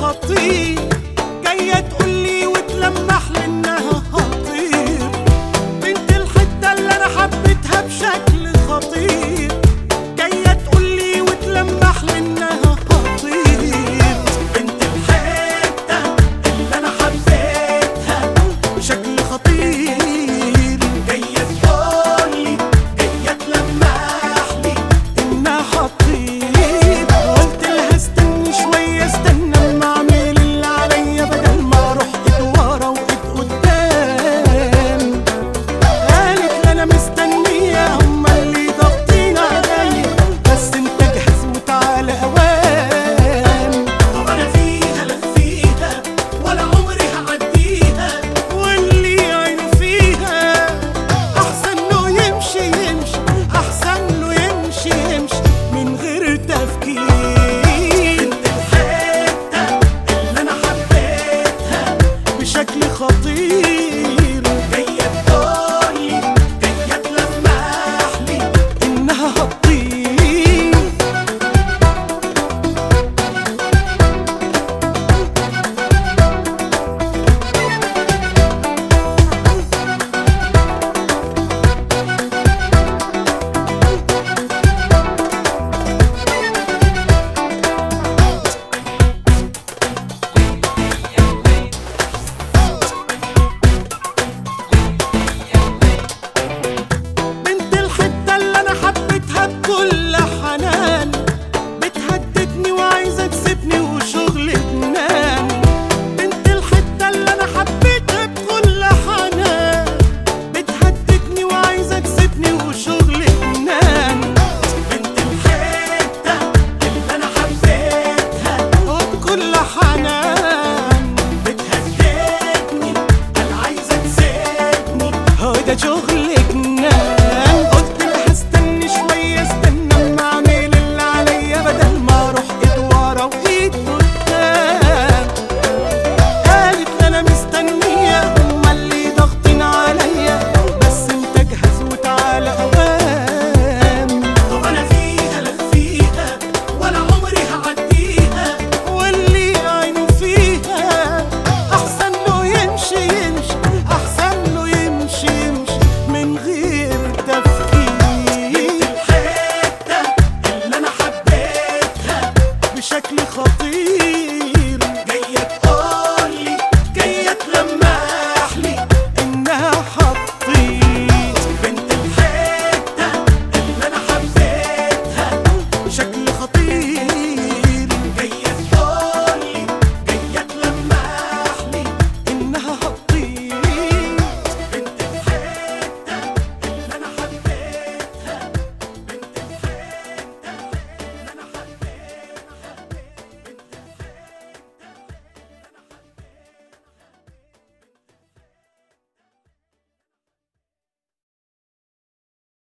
خطير، جاية تقولي وتلمح لي انها هتطير. بنت الحتة اللي انا حبيتها بشكل خطير، جاية تقولي وتلمح لي انها هتطير. بنت الحتة اللي انا حبيتها بشكل خطير، جاية تقولي جاية تلمح لي انها هتطير. قلت لها استني شوية، استنى اما اعمل اللي عليا بدل ما اروح ايد ورا وايد قدام. قالت لي انا مستنية، هما اللي ضاغطين عليا، بس انت جهز وتعالى اوام. طب انا فيها لا فيها ولا عمري هعديها، واللي عينه فيها احسن له يمشي يمشي، احسن له يمشي يمشي من غير تفكير. بنت الحتة اللي انا حبيتها بشكل خطير، جاية تقولي جاية تلمح لي انها هتطير. بنت الحتة اللي انا حبيتها بكل حنان، بتهددني وعايزة تسيبني وشغل جنان. بنت الحتة اللي انا حبيتها بكل حنان، بتهددني وعايزة تسيبني وشغل جنان. بنت الحتة اللي انا حبيتها بكل حنان، بتهددني انا عايزة تسيبني، هو ده شغل جنان. قلت لها استني شوية، استنى اما اعمل اللي عليا بدل ما اروح ايد ورا وايد قدام. قالت لي انا مستنية، هما اللي ضاغطين عليا، بس انت جهز وتعالى اوام. طب انا فيها لا فيها ولا عمري هعديها، واللي عينه فيها احسن له يمشي يمشي، احسن له يمشي يمشي من غير تفكير. الحتة اللي انا حبيتها بشكل خطير،